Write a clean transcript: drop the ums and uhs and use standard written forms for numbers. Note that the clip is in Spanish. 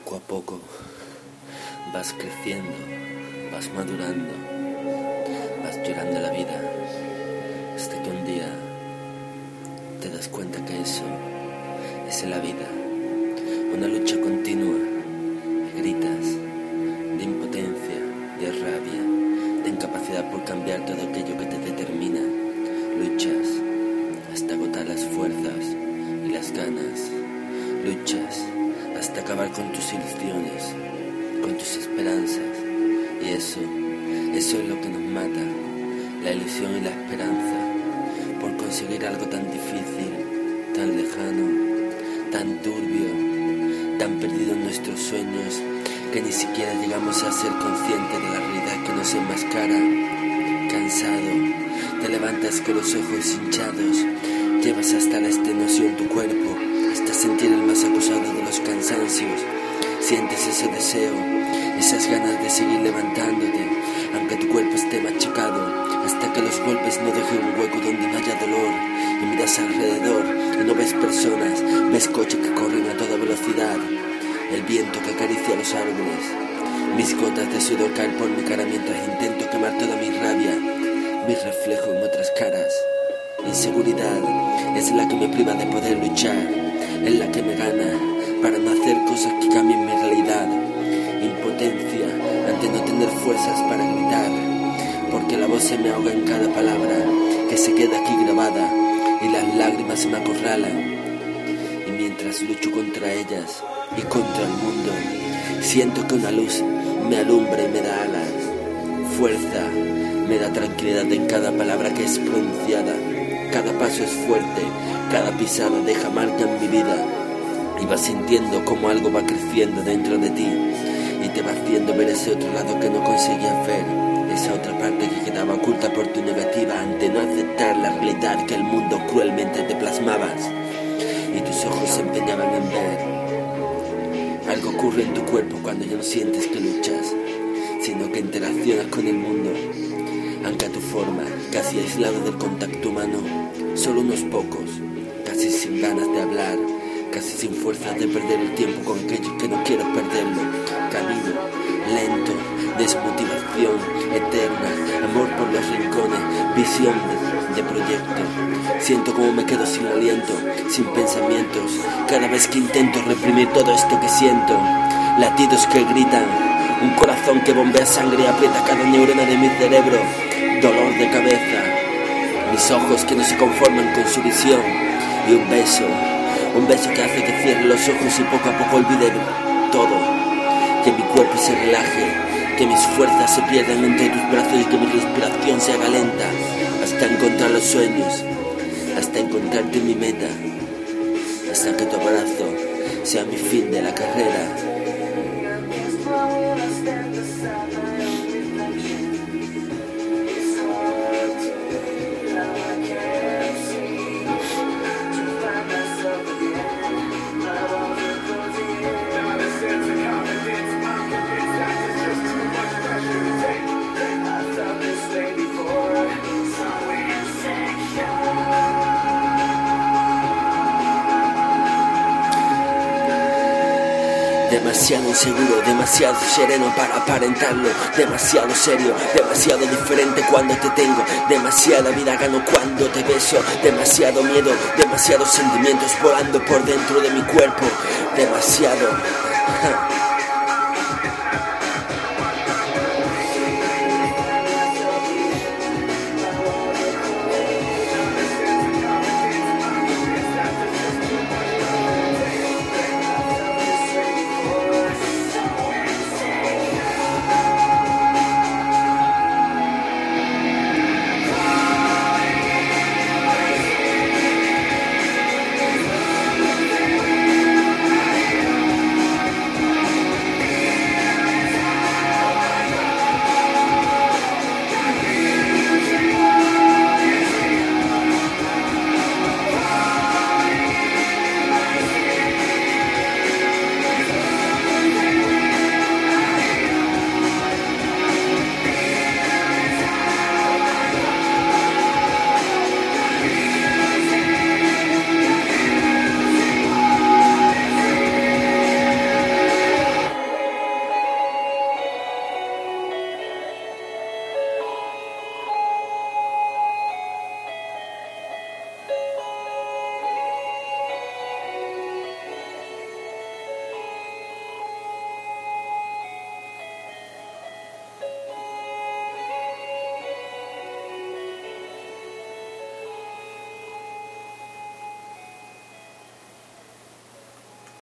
Poco a poco vas creciendo, vas madurando, vas llorando la vida, hasta que un día te das cuenta que eso es la vida, una lucha continua, gritas de impotencia, de rabia, de incapacidad por cambiar todo aquello que te determina, luchas hasta agotar las fuerzas y las ganas, luchas hasta acabar con tus ilusiones, con tus esperanzas, y eso es lo que nos mata, la ilusión y la esperanza, por conseguir algo tan difícil, tan lejano, tan turbio, tan perdido en nuestros sueños, que ni siquiera llegamos a ser conscientes de la realidad que nos enmascara. Cansado, te levantas con los ojos hinchados, llevas hasta la extenuación tu cuerpo, hasta sentir el más acusado de los cansancios. Sientes ese deseo, esas ganas de seguir levantándote, aunque tu cuerpo esté machacado, hasta que los golpes no dejen un hueco donde no haya dolor. Y miras alrededor y no ves personas, ves coches que corren a toda velocidad, el viento que acaricia los árboles. Mis gotas de sudor caen por mi cara mientras intento quemar toda mi rabia, mi reflejo en otras caras. Inseguridad es la que me priva de poder luchar, es la que me gana para no hacer cosas que cambien mi realidad. Impotencia ante no tener fuerzas para gritar, porque la voz se me ahoga en cada palabra que se queda aquí grabada, y las lágrimas se me acorralan. Y mientras lucho contra ellas y contra el mundo, siento que una luz me alumbra y me da alas, fuerza, me da tranquilidad en cada palabra que es pronunciada. Cada paso es fuerte, cada pisada deja marca en mi vida, y vas sintiendo como algo va creciendo dentro de ti y te va haciendo ver ese otro lado que no conseguías ver, esa otra parte que quedaba oculta por tu negativa ante no aceptar la realidad que el mundo cruelmente te plasmabas, y tus ojos se empeñaban en ver. Algo ocurre en tu cuerpo cuando ya no sientes que luchas, sino que interaccionas con el mundo, aunque a tu forma, casi aislado del contacto humano, solo unos pocos, casi sin ganas de hablar, casi sin fuerzas de perder el tiempo con aquello que no quiero perderlo. Camino lento, desmotivación eterna, amor por los rincones, visión de proyecto. Siento como me quedo sin aliento, sin pensamientos, cada vez que intento reprimir todo esto que siento. Latidos que gritan, un corazón que bombea sangre y aprieta cada neurona de mi cerebro. Dolor de cabeza, mis ojos que no se conforman con su visión, y un beso que hace que cierre los ojos y poco a poco olvide todo, que mi cuerpo se relaje, que mis fuerzas se pierdan entre tus brazos y que mi respiración se haga lenta, hasta encontrar los sueños, hasta encontrarte en mi meta, hasta que tu abrazo sea mi fin de la carrera. Demasiado inseguro, demasiado sereno para aparentarlo, demasiado serio, demasiado diferente cuando te tengo, demasiada vida gano cuando te beso, demasiado miedo, demasiados sentimientos volando por dentro de mi cuerpo, demasiado